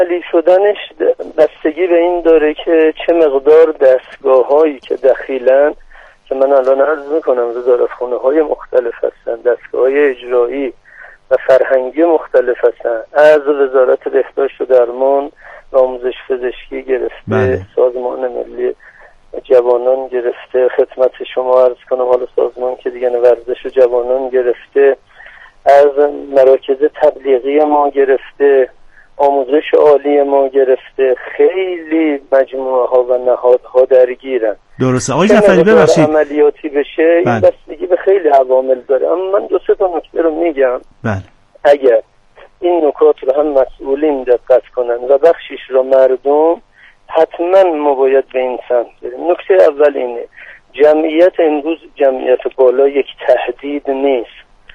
عملی شدنش بستگی به این داره که چه مقدار دستگاه هایی که دخیلن، که من الان عرض میکنم وزارتخانه های مختلف هستن، دستگاه های اجرایی و فرهنگی مختلف هستن، از وزارت بهداشت و درمان و آموزش پزشکی گرفته، سازمان ملی جوانان گرفته، خدمت شما عرض کنم حالا سازمان که دیگه ورزش جوانان گرفته، از مراکز تبلیغی ما گرفته، آموزش عالی ما گرفته، خیلی مجموعه ها و نهادها درگیرن. درسته. آقای جعفری ببخشید عملیاتی بشه این بستگی به خیلی عوامل داره، اما من 2-3 نکته رو میگم. اگر این نکات رو هم مسئولین دقت کنن و بخشیش رو مردم، حتما ما باید به این سمت بریم. نکته اول اینه، جمعیت امروز جمعیت بالا یک تهدید نیست.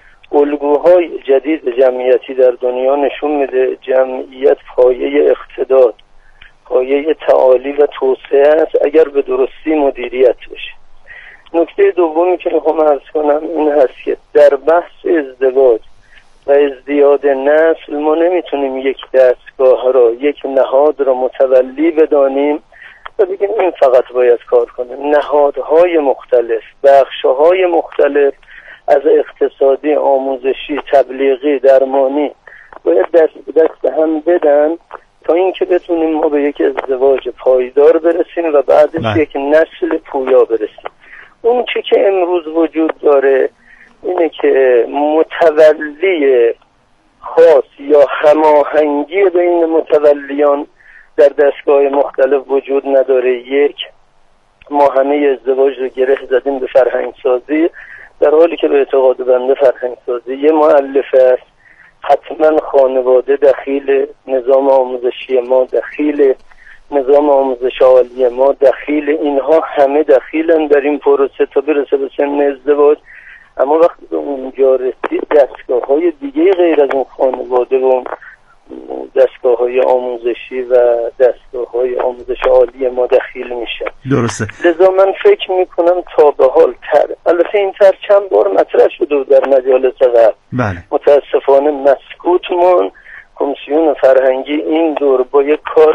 الگوهای جدید جمعیتی در دنیا نشون میده جمعیت پایه اقتدار، پایه تعالی و توسعه است اگر به درستی مدیریت بشه. نکته دومی که میخوام عرض کنم این هست که در بحث ازدواج و ازدیاد نسل ما نمیتونیم یک دستگاه را، یک نهاد را متولی بدانیم و بگیم این فقط باید کار کنه. نهادهای مختلف، بخشهای مختلف از اقتصادی، آموزشی، تبلیغی، درمانی باید دست به هم بدن تا اینکه بتونیم ما به یک ازدواج پایدار برسیم و بعدش یک نسل پویا برسیم. اون چی که امروز وجود داره اینه که متولی خاص یا هماهنگی بین متولیان در دستگاه مختلف وجود نداره. یک، ما همه ازدواج رو گره زدیم به فرهنگ سازی، در حالی که به اعتقاد بنده فرهنگ سازی یه مؤلفه است. حتما خانواده دخیل، نظام آموزشی ما دخیل، نظام آموزش عالی ما دخیل، اینها همه دخیلن در این پروسه تا برسه به سن ازدواج. اما وقتی به اونجا رسید دستگاه های دیگه غیر از اون خانواده و دستگاه های آموزشی و دستگاه های آموزش عالی ما دخیل میشه. درسته. لذا من فکر میکنم تا به حال البته این چند بار مطرح شده در مجالس قبل، متاسفانه مسکوت مون. کمیسیون فرهنگی این دور با یک کار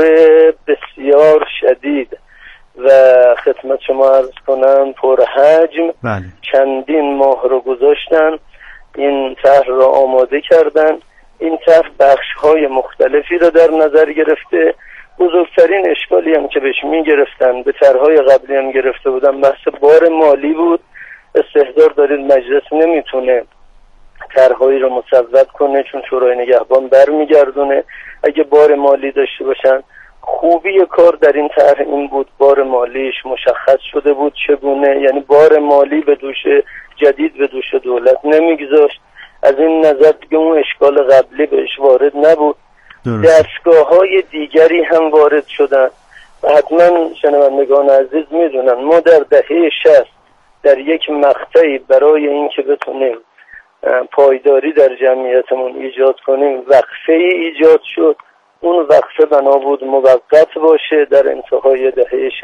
بسیار شدید و خدمت شما عرض کنم پرحجم چندین ماه رو گذاشتن، این طرح را آماده کردن. این طرح بخش‌های مختلفی را در نظر گرفته. بزرگترین اشکالی هم که بهش می‌گرفتن، به طرح‌های قبلی هم گرفته بودن، بحث بار مالی بود. استحضار دارید مجلس نمیتونه طرح‌هایی رو مصوب کنه چون شورای نگهبان برمیگردونه. اگه بار مالی داشته باشن، خوبی کار در این طرح این بود بار مالیش مشخص شده بود چگونه، یعنی بار مالی به دوش جدید به دوش دولت نمیگذاشت. از این نظر دیگه اون اشکال قبلی بهش وارد نبود. دستگاه‌های دیگری هم وارد شدن و حتما شنوندگان عزیز میدونن ما در دهه 60 در یک مقطعی برای اینکه بتونیم پایداری در جمعیتمون ایجاد کنیم وقفه ایجاد شد. اون وقفه بنا بود موقت باشه. در انتهای دهه 60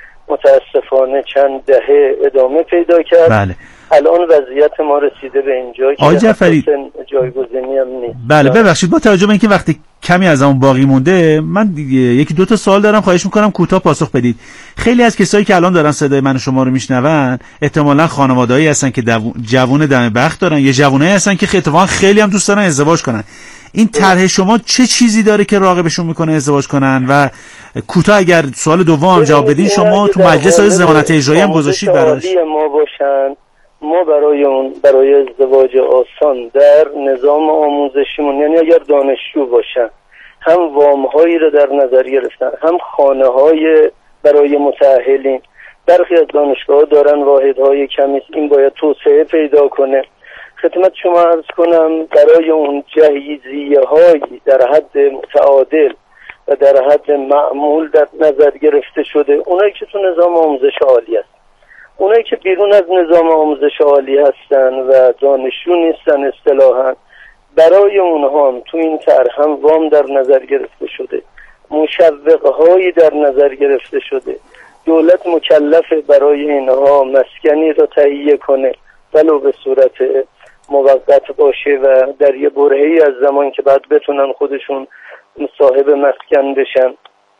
متاسفانه چند دهه ادامه پیدا کرد. الان وضعیت ما رسیده به اینجا که جایگزینی هم نیست. ببخشید با توجه به اینکه وقتی کمی از اون باقی مونده، من 1-2 سوال دارم، خواهش میکنم کوتاه پاسخ بدید. خیلی از کسایی که الان دارن صدای من و شما رو میشنون احتمالاً خانواده‌ای هستن که جوون دم بخت دارن، یا جوونایی هستن که اتفاقا خیلی هم دوست دارن ازدواج کنن. این طرح شما چه چیزی داره که راغبشون میکنه ازدواج کنن؟ و کوتاه اگر سوال دوم جواب بدین، شما تو مجلس ضمانت اجرایی هم گذاشتید براش. ما باشن، ما برای ازدواج آسان در نظام آموزشیمون، یعنی اگر دانشجو باشن، هم وام‌هایی رو در نظر گرفتن، هم خانه‌های برای متأهلین. برخی از دانشگاه‌ها دارن واحدهای کمی، این باید توسعه پیدا کنه. خدمت شما عرض کنم برای اون جهیزیه‌هایی در حد متعادل و در حد معمول در نظر گرفته شده، اونایی که تو نظام آموزش عالی هست، اونایی که بیرون از نظام آموزش عالی هستن و دانشجو نیستن اصطلاحاً، برای اونها هم تو این طرح هم وام در نظر گرفته شده، مشوق‌هایی در نظر گرفته شده. دولت مکلفه برای اینها مسکنی را تهیه کنه، ولو به صورت موقت باشه و در یه برهه‌ای از زمان که بعد بتونن خودشون صاحب مسکن بشن.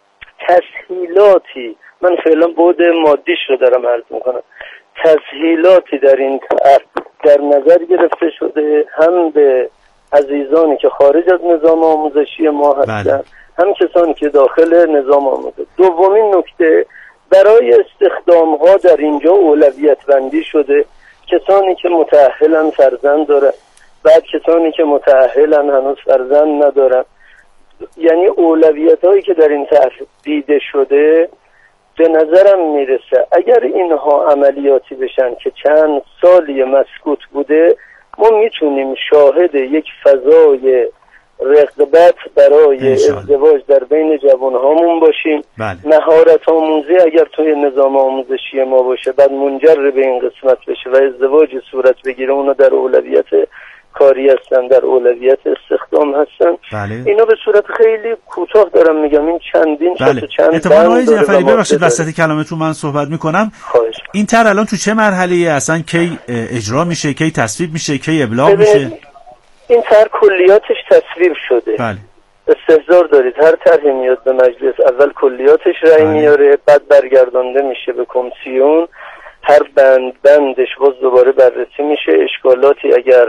تسهیلاتی، من فعلا بعد مادیش رو دارم عرض میکنم، تسهیلاتی در این در نظر گرفته شده، هم به عزیزانی که خارج از نظام آموزشی ما هستن، هم کسانی که داخل نظام آموزش. دومین نکته، برای استخدام ها در اینجا اولویت بندی شده. کسانی که متأهلن فرزند دارن، بعد کسانی که متأهلن هنوز فرزند ندارن. یعنی اولویت هایی که در این طرح دیده شده به نظرم میرسه اگر اینها عملیاتی بشن که چند سالی مسکوت بوده، ما میتونیم شاهد یک فضای رغبت برای ازدواج در بین جوانهامون باشیم. مهارت آموزی اگر توی نظام آموزشی ما باشه، بعد منجر به این قسمت بشه و ازدواج صورت بگیره، اونا در اولویت کاری هستن، در اولویت استخدام هستن. اینا به صورت خیلی کوتاه دارم میگم، این چندین چند اتفاقا آقای جعفری ببخشید وسط کلامتون من صحبت میکنم. این طرح الان تو چه مرحله‌ای اصلا کی اجرا میشه، کی تصویب میشه، کی ابلاغ میشه؟ این طرح کلیاتش تصویب شده. استحضار دارید، هر طرحی میاد به مجلس اول کلیاتش رأی میاره، بعد برگردانده میشه به کمیسیون، هر بندش باز دوباره بررسی میشه. اشکالاتی اگر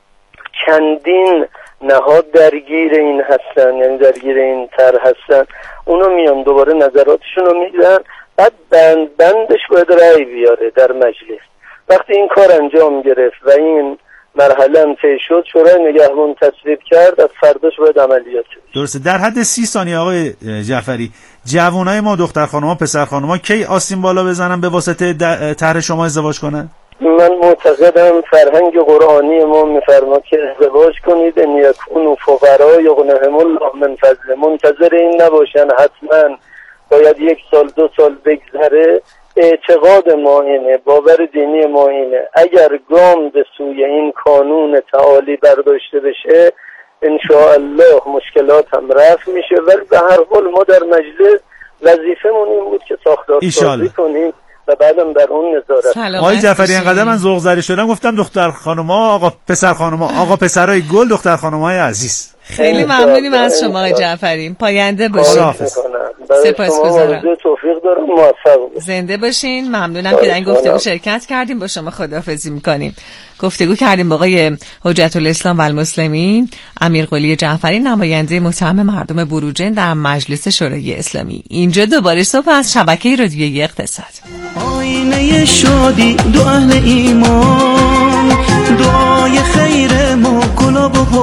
چندین نهاد درگیر این هستن، یعنی درگیر این طرح هستن، اونا میان دوباره نظراتشون رو میدن، بعد بندش باید رأی بیاره در مجلس. وقتی این کار انجام گرفت و این مرحله طی شد، شورای نگهبان تصویب کرد، از فرداش باید عملیات بشه. درسته. در حد 30 ثانیه آقای جعفری، جوانای ما، دختر خانوما، پسر خانوما کی آسین بالا بزنن به واسطه طرح شما ازدواج کنن؟ من معتقدم فرهنگ قرآنی ما میفرماد که ازدواج کنید ان یکونوا فقراء یغنیهم الله من فضله. منتظر این نباشن حتما باید 1 سال 2 سال بگذره. اعتقاد ما اینه، باور دینی ما اینه، اگر گام به سوی این قانون تعالی برداشته بشه ان شاء الله مشکلات هم رفع میشه. ولی به هر حال ما در مجلس وظیفمون این بود که ساختارسازی کنیم و بعدم در اون نظارت. آقای جعفری انقدر من ذوق زده شدم گفتم دختر خانوما، آقا پسر خانوما، آقا پسرای گل، دختر خانومای عزیز. خیلی ممنونیم از شما آقای جعفری. پاینده باشین. سپاسگزارم. توفیق دارم، موفق باشین. زنده باشین. ممنونم که در این گفتگو شرکت کردیم. با شما خداحافظی می‌کنیم. گفتگو کردیم با آقای حجت الاسلام و المسلمین امیرقلی جعفری، نماینده متهم مردم بروجرد در مجلس شورای اسلامی. اینجا دوباره صبح از شبکه رادیویی اقتصاد. آینه شادی دو اهل ایمان، دعای خیر ما گلاب و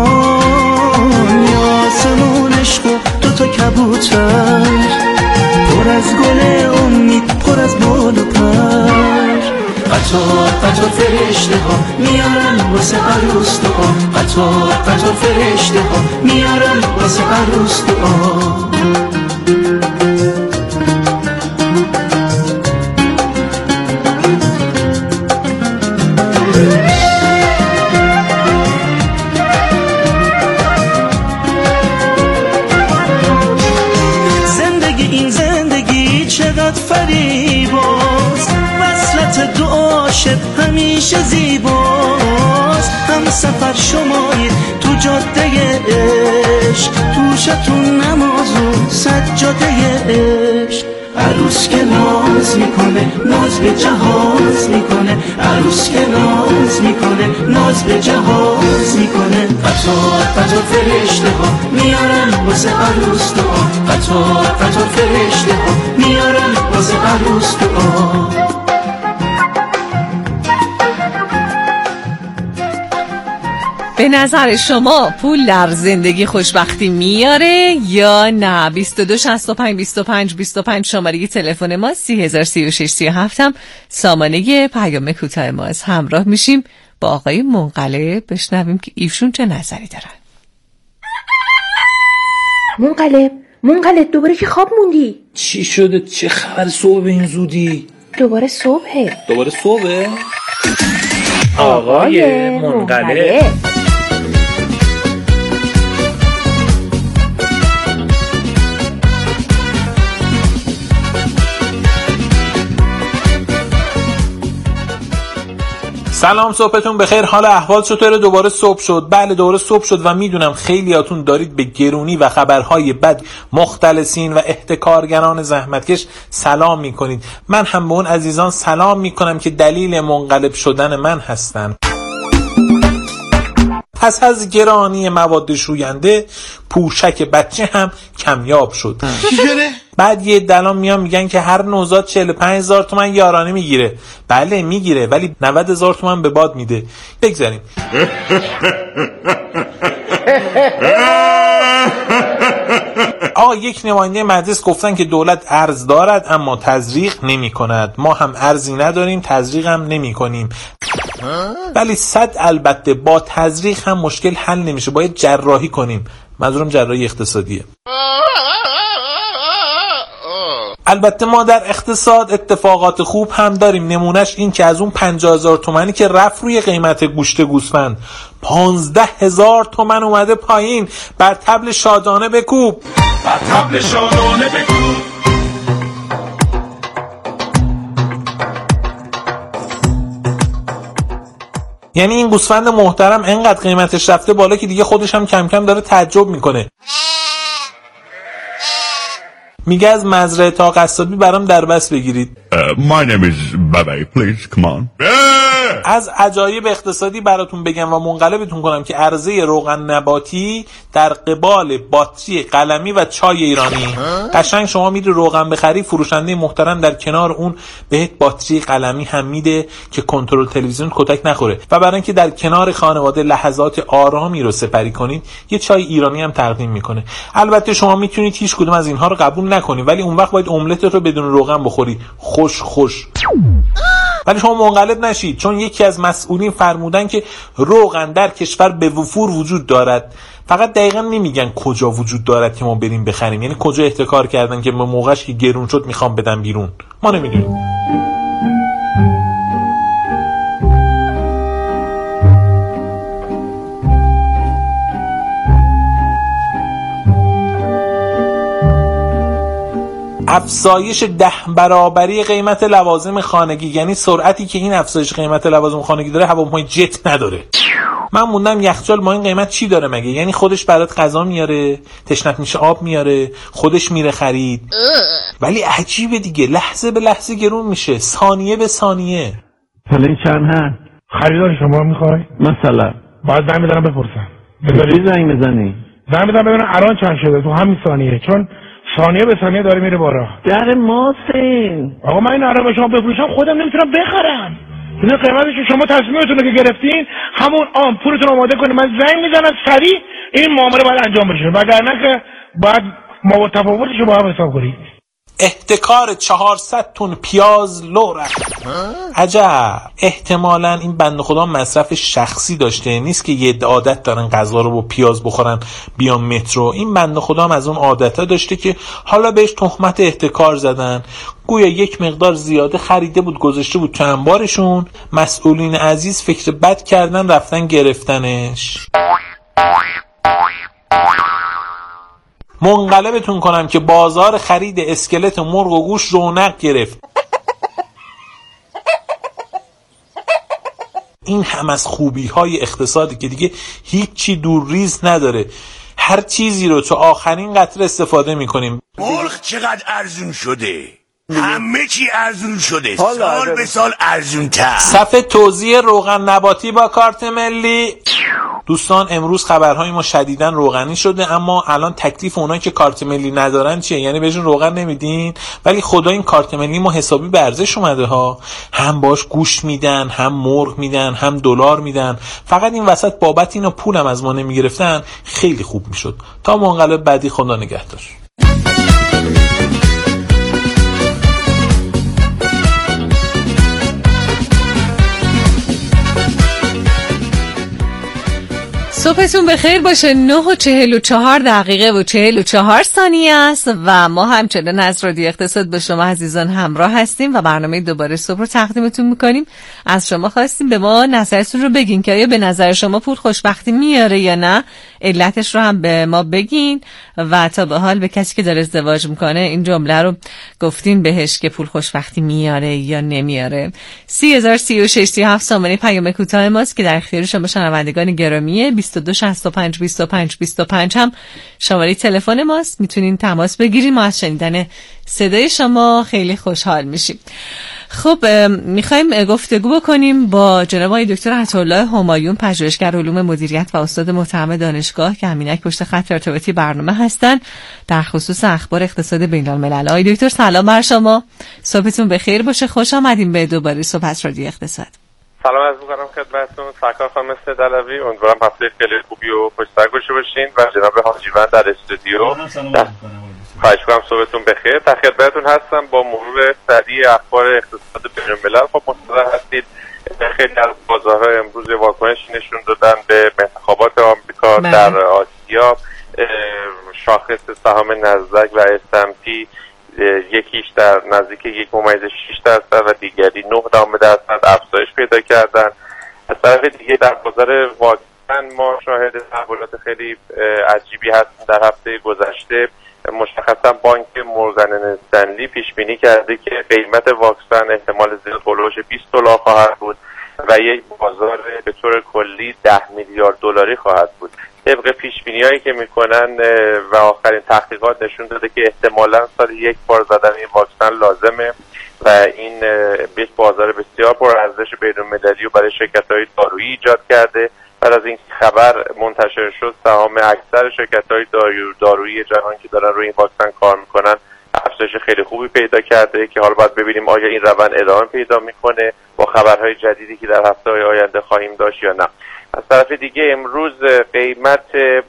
قرآن، آسمون عشق و دوتا کبوتر، پر از گل امید، پر از بال و پر. قطار فرشته ها میارن واسه عروس دعا، قطار فرشته ها میارن واسه عروس دعا. فریباز وصلت دو عاشق همیشه زیباست، هم سفر شمایید تو جاده عشق، توشتون نماز و سجاده عشق. عروس که ناز میکنه ناز به جهاز میکنه، عروس که ناز میکنه ناز به جهاز میکنه. قطار فرشته ها میارن واسه عروس دعا، قطار فرشته ها میارن واسه عروس دعا. به نظر شما پول در زندگی خوشبختی میاره یا نه؟ 22 65 25 25 شماره تلفن ما، 3036 37 هم سامانه پیام کوتاه ماست. همراه میشیم با آقای منقلب، بشنویم که ایشون چه نظری دارن. منقلب دوباره که خواب موندی؟ چی شده؟ چه خبر صبح به این زودی؟ دوباره صبحه. آقای منقلب. سلام، صبحتون بخیر. حال احوال چطوره؟ دوباره صبح شد. بله دوباره صبح شد و میدونم خیلیاتون دارید به گرونی و خبرهای بد مختلسین و احتکارگران زحمتکش سلام میکنید. من هم به اون عزیزان سلام میکنم که دلیل منقلب شدن من هستن. پس از گرانی مواد شوینده پوشک بچه هم کمیاب شد. بعد یه دلان میان میگن که هر نوزاد 45,000 تومان یارانه میگیره. بله میگیره، ولی 90,000 تومان به باد میده. بگذاریم. یک نماینده مجلس گفتن که دولت ارز دارد اما تزریق نمی کند. ما هم ارزی نداریم، تزریق هم نمی کنیم. ولی البته با تزریق هم مشکل حل نمیشه، باید جراحی کنیم. منظورم جراحی اقتصادیه. البته ما در اقتصاد اتفاقات خوب هم داریم. نمونش این که از اون 50,000 تومانی که رفت روی قیمت گوشت گوسفند 15,000 تومن اومده پایین. بر طبل شادانه بکوب، بر طبل شادانه بکوب. یعنی این گوسفند محترم انقدر قیمتش رفته بالا که دیگه خودش هم کم کم داره تعجب میکنه. میگه از مزرعه تا قصابی برام دربست بگیرید. My name is Baba. Please come on. از عجایب اقتصادی براتون بگم و منقلبتون کنم که عرضه روغن نباتی در قبال باتری قلمی و چای ایرانی. قشنگ شما میری روغن بخری، فروشنده محترم در کنار اون بهت باتری قلمی هم میده که کنترل تلویزیون کتک نخوره. و برای اینکه در کنار خانواده لحظات آرامی رو سپری کنید، یه چای ایرانی هم تقدیم میکنه. البته شما میتونید هیچ کدوم از اینها رو قبول نکنید، ولی اون وقت باید املت رو بدون روغن بخوری. خوش. ولی شما منقلب نشید، چون یکی از مسئولین فرمودن که روغن در کشور به وفور وجود دارد. فقط دقیقا نمیگن کجا وجود دارد که ما بریم بخریم. یعنی کجا احتکار کردن که به موقعش که گرون شد میخوام بدن بیرون. ما نمیدونیم. افزایش 10 برابری قیمت لوازم خانگی، یعنی سرعتی که این افزایش قیمت لوازم خانگی داره هواپیمای جت نداره. من موندم یخچال با این قیمت چی داره مگه؟ یعنی خودش برات غذا میاره، تشنت میشه آب میاره، خودش میره خرید. ولی عجیبه دیگه، لحظه به لحظه گرون میشه، ثانیه به ثانیه. حالا این چند هست؟ خریدار شما میخوای؟ مثلا باید زنگ بزنم بپرسم. بذاری زنگ بزنی؟ زنگ بزنم ببینم الان چند شده تو همین ثانیه، چون ثانیه به ثانیه داره میره بالا. در ماسین آقا من این الان به شما بفروشم خودم نمیتونم بخرم. این قیمتش شما تصمیمتون رو که گرفتین همون پولتون آماده کنید، من زنگ میزنم سریع این معامله باید انجام بشه، وگرنه که باید ما تفاوتش رو با هم حساب کنید. احتکار 400 تن پیاز لو رفت. عجب. احتمالاً این بنده خدا مصرف شخصی داشته، نیست که یه عادت دارن غذا رو با پیاز بخورن بیان مترو. این بنده خدا هم از اون عادت‌ها داشته که حالا بهش تهمت احتکار زدن. گویا یک مقدار زیاده خریده بود گذاشته بود تو انبارشون. مسئولین عزیز فکر بد کردن رفتن گرفتنش. منقلبتون کنم که بازار خرید اسکلت مرغ و گوشت رونق گرفت. این هم از خوبی های اقتصادی که دیگه هیچی دور ریز نداره. هر چیزی رو تو آخرین قطره استفاده میکنیم. مرغ چقدر ارزون شده، همه چی ارزون شده، سال به سال ارزون تر. صفحه توزیع روغن نباتی با کارت ملی. دوستان امروز خبرهای ما شدیداً روغنی شده، اما الان تکلیف اونایی که کارت ملی ندارن چیه؟ یعنی بهشون روغن نمیدین؟ ولی خدا این کارت ملی ما حسابی به ارزش اومده ها. هم باش گوشت میدن، هم مرغ میدن، هم دلار میدن. فقط این وسط بابت اینا پولم از ما نمیگرفتن خیلی خوب میشد. تا منقلب بعدی خدا نگهدار. صبحتون بخیر باشه. 9:44 و 44 ثانیه است و ما همچنان از رادیو اقتصاد با شما عزیزان همراه هستیم و برنامه دوباره صبح رو تقدیمتون میکنیم. از شما خواستیم به ما نظرتون رو بگین که آیا به نظر شما پول خوشبختی میاره یا نه، علتش رو هم به ما بگین و تا به حال به کسی که داره ازدواج میکنه این جمله رو گفتین بهش که پول خوشبختی میاره یا نمیاره. 303637 سامانه پیام کوتاه ماست که در اختیار شما شنوندگان گرامیه. 2265 25 25 هم شماره تلفن ماست، میتونین تماس بگیرین. ما از شنیدن صدای شما خیلی خوشحال میشیم. خب میخوایم گفتگو بکنیم با جناب آقای دکتر عطاالله همایون، پژوهشگر علوم مدیریت و استاد متهم دانشگاه که همینک پشت خط ارتباطی برنامه هستن در خصوص اخبار اقتصاد بین الملل. آقای دکتر سلام بر شما، صبحتون بخیر باشه. خوش آمدیم به دوباره صحبت رادیو اقتصاد. سلام عرض می‌کنم خدمتتون. سرکار خانم دلوی، امیدوارم هفته خیلی خوبی و پشت‌سر گذاشته باشین و جناب حاجیوند در استودیو. خواهش می‌کنم صبحتون بخیر. در خدمتتون هستم با مرور سریع اخبار اقتصاد بین الملل. خب مطلع هستید خیلی از بازارها امروز واکنش نشون دادن به انتخابات آمریکا در آسیا. شاخص سهام نزدک و S&P یکیش در نزدیک 1.6% و دیگری 9% افزایش پیدا کردن. از طرف دیگه در بازار واکسن ما شاهد تحولات خیلی عجیبی هستیم. در هفته گذشته مشخصا بانک مورگان استنلی پیش بینی کرده که قیمت واکسن احتمال زیاد هولوش $20 خواهد بود و یک بازار به طور کلی 10 میلیارد دلاری خواهد بود. طبق پیش‌بینی‌هایی که میکنن و آخرین تحقیقات نشون داده که احتمالاً سال یک بار زدن این واکسن لازمه و این یک بازار بسیار پرارزش بین‌المللی رو برای شرکت‌های دارویی ایجاد کرده. بعد از این خبر منتشر شد سهام اکثر شرکت‌های دارویی جهان که دارن روی این واکسن کار میکنن افزایش خیلی خوبی پیدا کرده که حالا باید ببینیم آیا این روند ادامه پیدا میکنه با خبرهای جدیدی که در هفته‌های آینده خواهیم داشت یا نه. از طرف دیگه امروز قیمت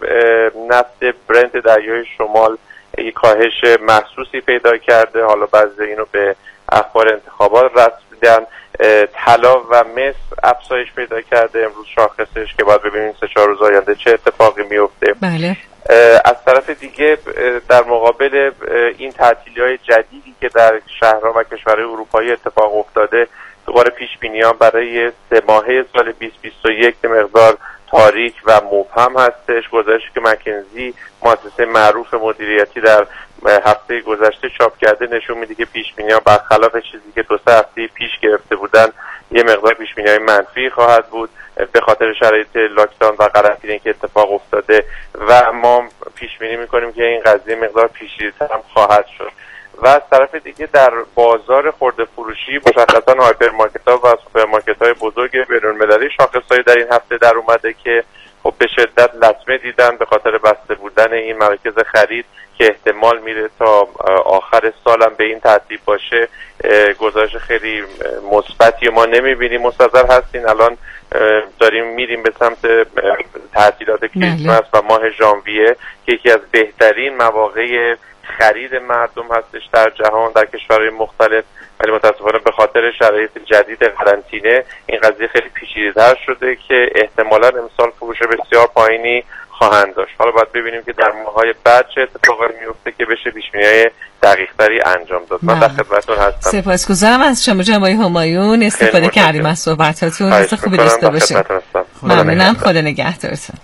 نفت برنت دریای شمال یک کاهش محسوسی پیدا کرده. حالا بعضی اینو به اخبار انتخابات رسیدن. طلا و مس افزایش پیدا کرده امروز شاخصش که باید ببینیم 3-4 روز آینده چه اتفاقی میفته. بله. از طرف دیگه در مقابل این تعطیلی‌های جدیدی که در شهرها و کشورهای اروپایی اتفاق افتاده، دوباره پیش‌بینی‌ها برای 3 ماهه سال 2021 مقدار تاریک و مبهم هستش. گزارشی که مکنزی مؤسسه معروف مدیریتی در هفته گذشته چاپ کرده نشون میده که پیش‌بینی‌ها برخلاف چیزی که 2-3 هفته پیش گرفته بودن یه مقدار پیش‌بینی‌های منفی خواهد بود به خاطر شرایط لاکداون و قرنطینه که اتفاق افتاده و ما پیش‌بینی می‌کنیم که این قضیه مقدار پیچیده‌تر هم خواهد شد. و از طرف دیگه در بازار خرده فروشی مشخصا هایپرمارکت‌ها و سوپرمارکت‌های بزرگ بین‌المللی شاخص‌هایی در این هفته در اومده که خب به شدت لطمه دیدن به خاطر بسته بودن این مراکز خرید که احتمال میره تا آخر سالم به این ترتیب باشه. گزارش خیلی مثبتی ما نمی‌بینیم. منتظر هستین الان داریم میریم به سمت تعطیلات کریسمس و ماه ژانویه که یکی از بهترین مواقع خرید مردم هستش در جهان در کشورهای مختلف، ولی متاسفانه به خاطر شرایط جدید قرنطینه این قضیه خیلی پیچیده‌تر شده که احتمالاً امسال فروش بسیار پایینی خواهند داشت. حالا باید ببینیم که در ماه‌های بعد چه اتفاقی میفته که بشه پیش‌بینی‌های دقیق‌تری انجام داد. من در خدمتتون هستم. سپاسگزارم از شما جناب همایون، استفاده کردیم از صحبتاتون. روز خوبی داشته باشید. ممنونم. خدا نگهدارتون.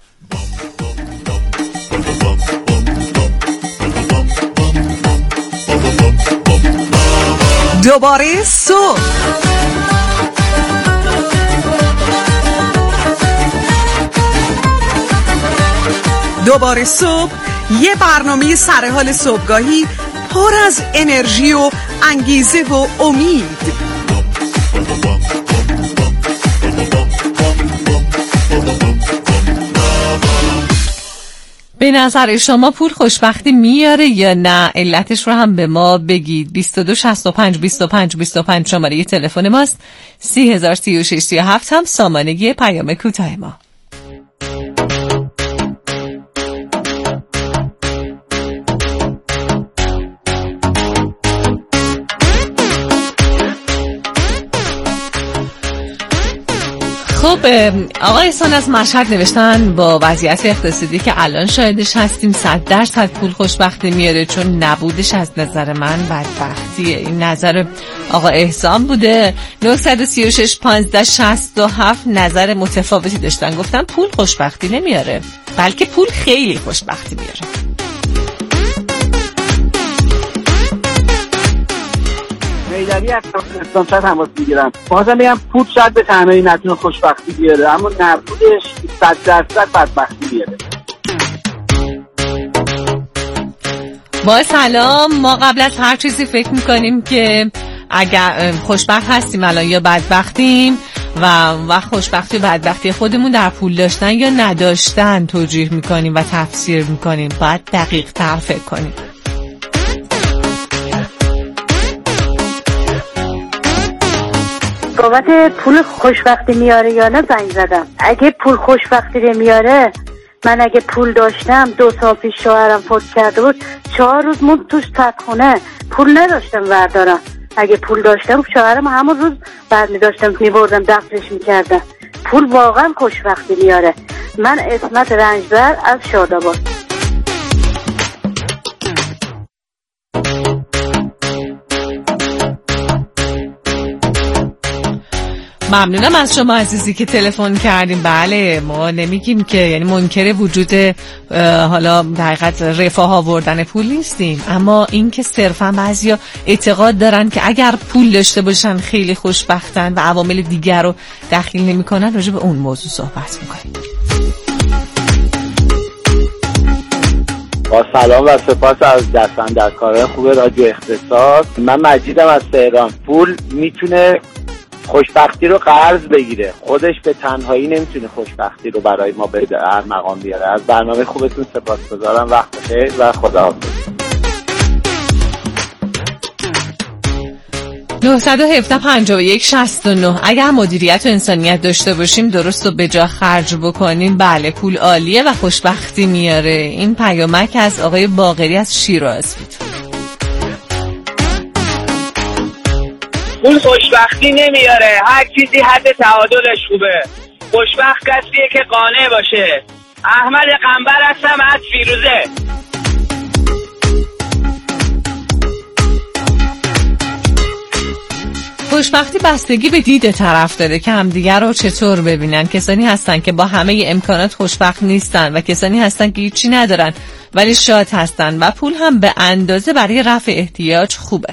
دوباره صبح دوباره صبح، یه برنامه سرحال صبحگاهی پر از انرژی و انگیزه و امید. به نظر شما پول خوشبختی میاره یا نه؟ علتش رو هم به ما بگید. 2265 25 25 شماره تلفن ماست. 3036 37 هم سامانه پیام کوتاه ما. خب آقای احسان از مشهد نوشتن با وضعیت اقتصادی که الان شاهدش هستیم 100% پول خوشبختی میاره، چون نبودش از نظر من بدبختیه. این نظر آقا احسان بوده. 936 15 67 نظر متفاوتی داشتن، گفتن پول خوشبختی نمیاره بلکه پول خیلی خوشبختی میاره. میدانی اقتصاد شاید تماس میگیرم. مثلا میگم پول شاید به تنهایی نتونه خوشبختی بیاره، اما نبودش 100% بدبختی بیاره. با سلام، ما قبل از هر چیزی فکر میکنیم که اگر خوشبخت هستیم الان یا بدبختیم و خوشبختی و بدبختی خودمون در پول داشتن یا نداشتن توجیه میکنیم و تفسیر میکنیم. باید دقیق تر فکر کنیم. بابت پول خوشبختی میاره یا نه زنگ زدم. اگه پول خوشبختی میاره، من اگه پول داشتم 2 سال پیش شوهرم فوت کرده بود 4 روز موند توش تدخونه، پول نداشتم بردارم. اگه پول داشتم شوهرم همون روز برمی داشتم میبردم دفنش میکردم. پول واقعا خوشبختی میاره. من اسمت رنجبر از شاداباد. ممنونم از شما عزیزی که تلفن کردیم. بله، ما نمیگیم که یعنی منکر وجود حالا در حقیقت رفاه آوردن پول نیستیم، اما این که صرفا بعضیا اعتقاد دارن که اگر پول داشته باشن خیلی خوشبختن و عوامل دیگر رو دخیل نمی‌کنن، راجع به اون موضوع صحبت می‌کنیم. با سلام و سپاس از دستاندرکاران خوب رادیو اقتصاد. من مجیدم از تهران. پول میتونه خوشبختی رو قرض بگیره، خودش به تنهایی نمیتونه خوشبختی رو برای ما به هر مقام بیاره. از برنامه خوبتون سپاسگزارم. وقت بخیر و خداحافظ. 917 51 69. اگر مدیریت و انسانیت داشته باشیم، درست و به جا خرج بکنیم، بله پول عالیه و خوشبختی میاره. این پیامک از آقای باقری از شیراز بود. پول خوشبختی نمیاره، هر چیزی حد تعادلش خوبه. خوشبخت کسیه که قانع باشه. احمد قنبر هستم از فیروزه. خوشبختی بستگی به دید طرف داره که همدیگر رو چطور ببینن. کسانی هستن که با همه امکانات خوشبخت نیستن و کسانی هستن که هیچی ندارن ولی شاد هستن و پول هم به اندازه برای رفع احتیاج خوبه.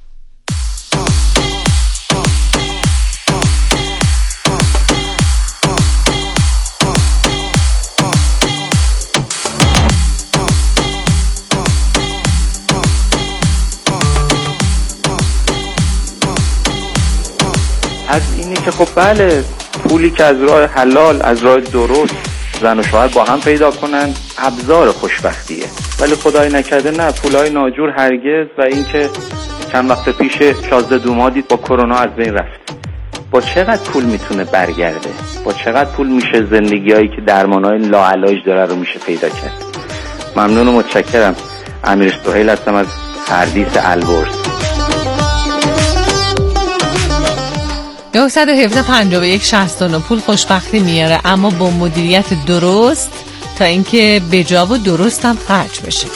از اینی که خب بله پولی که از راه حلال، از راه درست زن و شوهر با هم پیدا کنن ابزار خوشبختیه، ولی خدای نکرده نه، پولای ناجور هرگز. و اینکه چند وقت پیش شازده دوما دید با کرونا از بین رفت. با چقدر پول میتونه برگرده؟ با چقدر پول میشه زندگیایی که درمانای لاعلاج داره رو میشه پیدا کرد؟ ممنون و متشکرم. امیر سهیل هستم از پردیس البرز. 917 51 69. پول خوشبختی میاره اما با مدیریت درست، تا اینکه بجا و درست هم خرج بشه.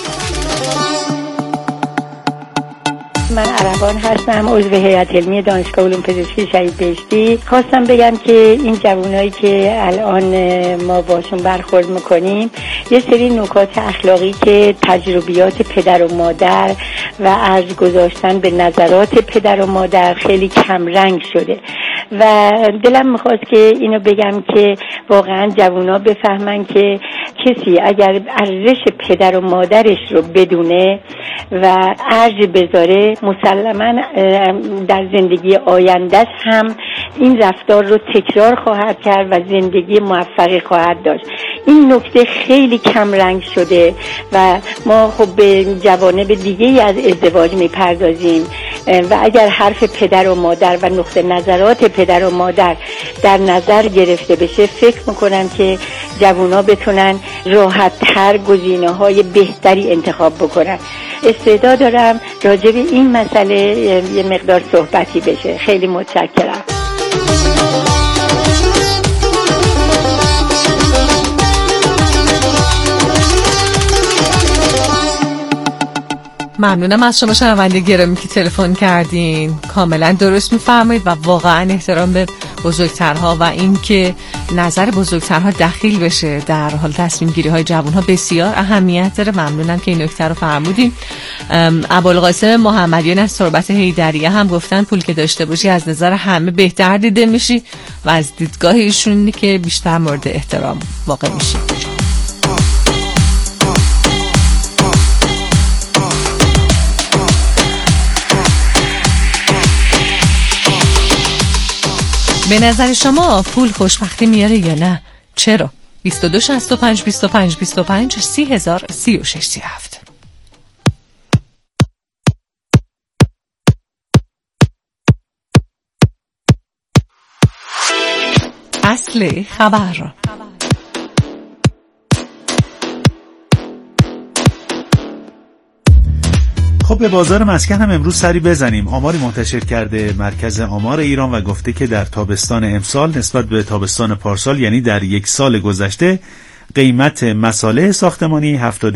من عربان هستم، عضو هیئت علمی دانشگاه علوم پزشکی شهید بهشتی. خواستم بگم که این جوانایی که الان ما باشون برخورد میکنیم یه سری نکات اخلاقی که تجربیات پدر و مادر و ارج گذاشتن به نظرات پدر و مادر خیلی کم رنگ شده و دلم میخواست که اینو بگم که واقعا جوانا بفهمن که کسی اگر ارزش پدر و مادرش رو بدونه و ارج بذاره، مسلماً در زندگی آیندهش هم این رفتار رو تکرار خواهد کرد و زندگی موفقی خواهد داشت. این نکته خیلی کم رنگ شده و ما خب به جوانب دیگه‌ای از ازدواج میپردازیم و اگر حرف پدر و مادر و نقطه نظرات پدر و مادر در نظر گرفته بشه، فکر میکنم که جوانا بتونن راحت‌تر گزینه‌های بهتری انتخاب بکنن. استعداد دارم راجع به این مسئله یه مقدار صحبتی بشه. خیلی متشکرم. ممنونم از شما شنونده گرامی که تلفن کردین. کاملا درست میفرمایید و واقعا احترام به بزرگترها و این که نظر بزرگترها دخیل بشه در حال تصمیم گیری های جوانها بسیار اهمیت داره. ممنونم که این نکته رو فرمودین. ابوالقاسم محمدیان از تربت حیدریه هم گفتن پول که داشته باشی از نظر همه بهتر دیده میشی و از دیدگاه ایشون اینه که بیشتر مورد احترام واقع میشی. به نظر شما پول خوشبختی میاره یا نه؟ چرا؟ 22 65 25 25 30,000 36 37. اصل خبر. خب به بازار مسکن هم امروز سری بزنیم. آماری منتشر کرده مرکز آمار ایران و گفته که در تابستان امسال نسبت به تابستان پارسال یعنی در یک سال گذشته قیمت مصالح ساختمانی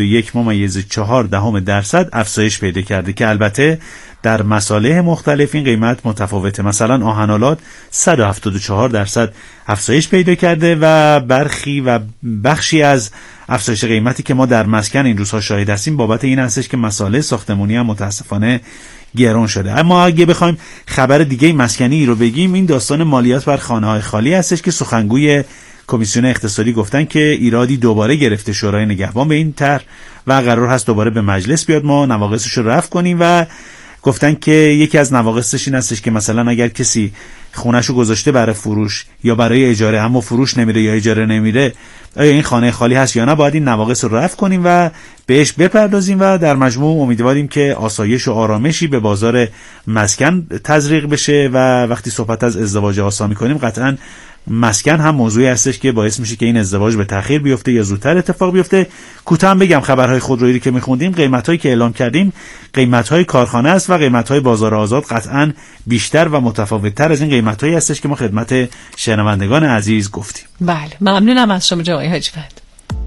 71.4% افزایش پیدا کرده که البته در مصالح مختلف این قیمت متفاوته. مثلا آهن‌آلات 174% افزایش پیدا کرده و بخشی از افزایش قیمتی که ما در مسکن این روزها شاهد هستیم بابت این هستش که مصالح ساختمانی هم متاسفانه گران شده. اما اگه بخوایم خبر دیگه مسکنی رو بگیم، این داستان مالیات بر خانه‌های خالی هستش که سخنگوی کمیسیون اقتصادی گفتن که ایرادی دوباره گرفته شورای نگهبان به این طرح و قرار هست دوباره به مجلس بیاد ما نواقصش رو رفع کنیم و گفتن که یکی از نواقصش این هستش که مثلا اگر کسی خونه‌شو گذاشته برای فروش یا برای اجاره اما فروش نمیره یا اجاره نمیره، آیا این خانه خالی هست یا نه، باید این نواقص رو رفع کنیم و بهش بپردازیم و در مجموع امیدواریم که آسایش و آرامشی به بازار مسکن تزریق بشه و وقتی صحبت از ازدواج آسا می‌کنیم قطعاً مسکن هم موضوعی هستش که باعث میشه که این ازدواج به تأخیر بیفته یا زودتر اتفاق بیفته. کوتاه بگم خبرهای خودرویی که میخوندیم، قیمتایی که اعلام کردیم قیمتهای کارخانه است و قیمتهای بازار آزاد قطعاً بیشتر و متفاوت‌تر از این قیمتایی هستش که ما خدمت شنوندگان عزیز گفتیم. بله ممنونم از شما جناب حاجی‌فند.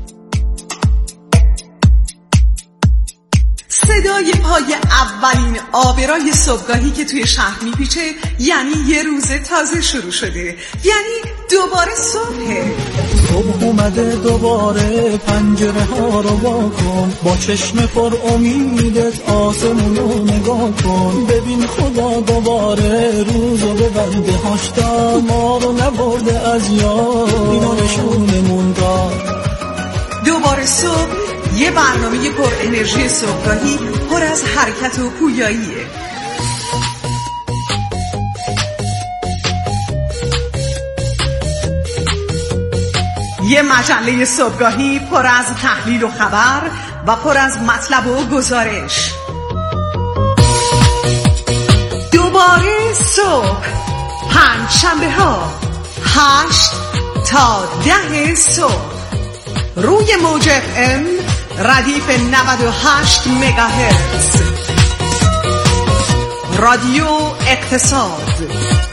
صدای پای اولین آبرای صبحگاهی که توی شهر میپیچه یعنی یه روز تازه شروع شده، یعنی دوباره صبحه. صبح اومده دوباره، پنجره ها رو وا کن، با چشم پر امیدت آسمون رو نگاه کن، ببین خدا دوباره روز رو ببنده، هاشتا ما رو نبرده از یاد، اینو نشونمون داد. دوباره صبح، یه برنامه پر انرژی صبحگاهی پر از حرکت و پویاییه. یه مجله صبحگاهی پر از تحلیل و خبر و پر از مطلب و گزارش. دوباره صبح، پنجشنبه ها 8 تا 10 صبح روی موج FM ردیف 98 مگاهرتز. رادیو اقتصاد.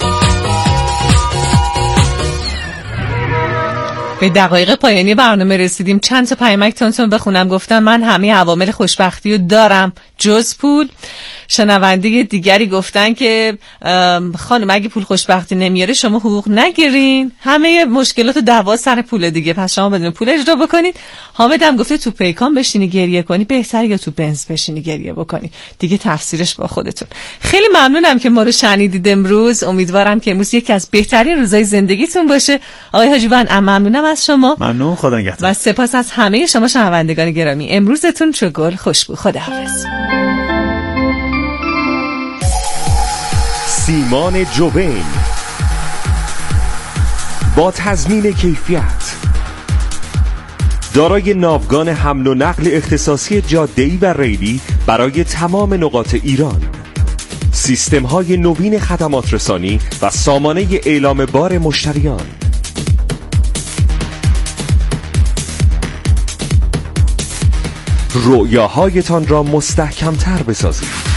به دقایق پایانی برنامه رسیدیم. چند تا پیامک تونتون بخونم. گفتن من همه عوامل خوشبختی رو دارم جز پول. شنونده دیگری گفتن که خانم اگه پول خوشبختی نمیاره شما حقوق نگیرین، همه مشکلات و دعوا سر پول دیگه، پس شما بدون پول اجرا بکنید. حامد هم گفته تو پیکان بشینی گریه کنی بهتره یا تو بنز بشینی گریه بکنی، دیگه تفسیرش با خودتون. خیلی ممنونم که ما رو شنیدید امروز. امیدوارم که امروز یکی از بهترین روزای زندگیتون باشه. آقای حاجی‌وند ممنونم از شما. ممنون، خدا نگهدار. و سپاس از همه شما شنوندگان گرامی. امروزتون چو گل خوشبو. خداحافظ. سیمان جوبین با تضمین کیفیت، دارای ناوگان حمل و نقل اختصاصی جاده‌ای و ریلی برای تمام نقاط ایران، سیستم‌های نوین خدمات رسانی و سامانه اعلام بار مشتریان. رؤیاهایتان را مستحکم‌تر بسازید.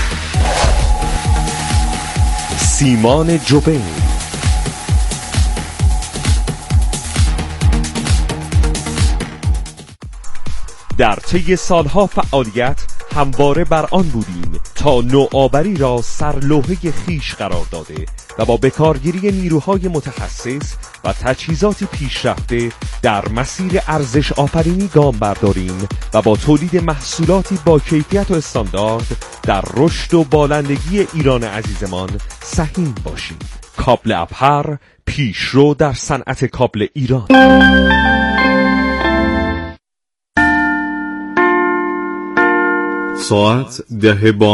سیمان جوبین. در طی سالها فعالیت همواره بر آن بودیم تا نوآوری را سرلوحه خیش قرار داده و با بکارگیری نیروهای متخصص و تجهیزات پیشرفته در مسیر ارزش آفرینی گام برداریم و با تولید محصولاتی با کیفیت و استاندارد در رشد و بالندگی ایران عزیزمان سهیم باشیم. کابل ابهر، پیشرو در صنعت کابل ایران. ساعت 10